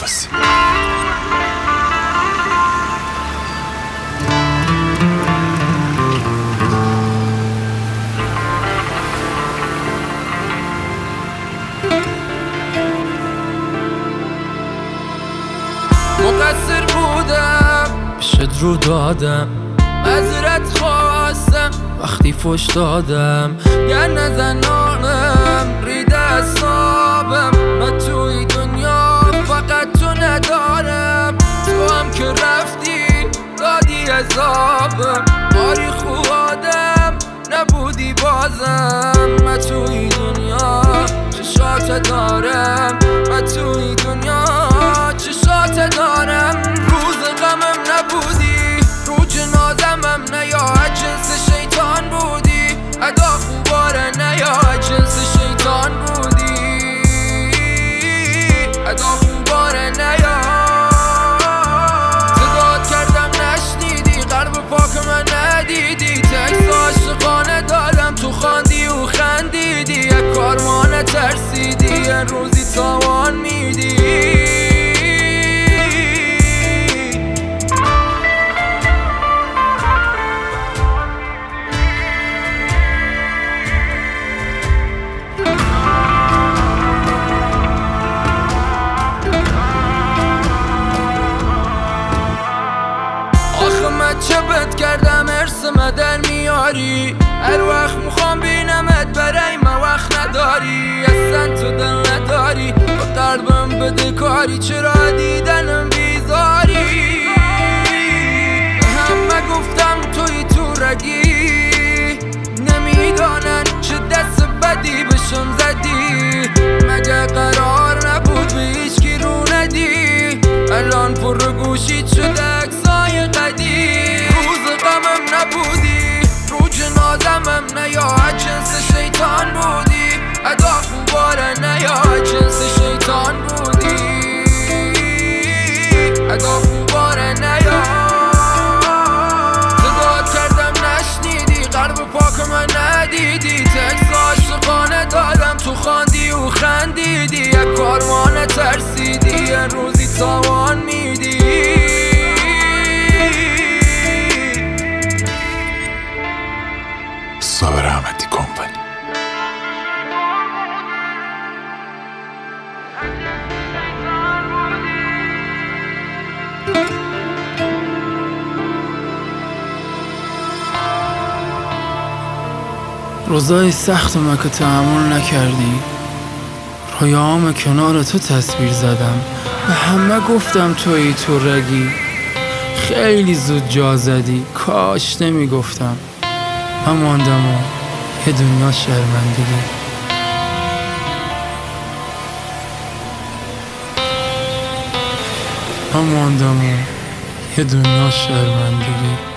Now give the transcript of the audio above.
عباسی. مقصر بودم، بشت رو دادم، معذرت خواستم وقتی فش دادم. گر نزنانم رید اعصابم، من توی دنیا فقط تو ندارم. تو هم که رفتی دادی عذابم، تاریخ و آدم نبودی بازم. من توی دنیا چشات دارم، من توی دنیا چشات دارم. روز غمم نبودی، رو جنازمم نه یا جنس شیطان بودی. ادا خوباره نه یا جنس شیطان بودی. ادا خوباره نه یا صدات کردم نشنیدی، قلب پاک من ندیدی. تکس عاشقانه دادم تو خواندی و خندیدی. یک کار ما نترسیدی، یه روزی تاوان میدی. چه بد کردم ارث مدر میاری؟ هر وقت میخوام بینمت برای ما وقت نداری. اصلا تو دل نداری، با قلبم بده کاری. چرا دیدنم بیزاری؟ همه گفتم توی تو رگی، نمیدانن چه دست بدی بشم زدی. مگه قرار نبود به هیچکی رو ندی؟ الان پر گوشید شده اکسای قدی. نبودی، رو جنازمم نه یا جنس شیطان بودی. ادا خوباره نه یا جنس شیطان بودی. ادا خوباره نه یا صدات کردم نشنیدی، قلب پاک من ندیدی. تکس عاشقانه دادم تو خواندی و خندیدی. یک کار ما نترسیدی، یه روزی تاوان میدی. صابر احمدی کمپانی. روزای سخت من که تحمل نکردی، رویام کنار تو تصویر زدم. به همه گفتم توی تو رگی، خیلی زود جا زدی. کاش نمیگفتم، من ماندم و یه دنیا شرمندگی. من ماندم و یه دنیا شرمندگی.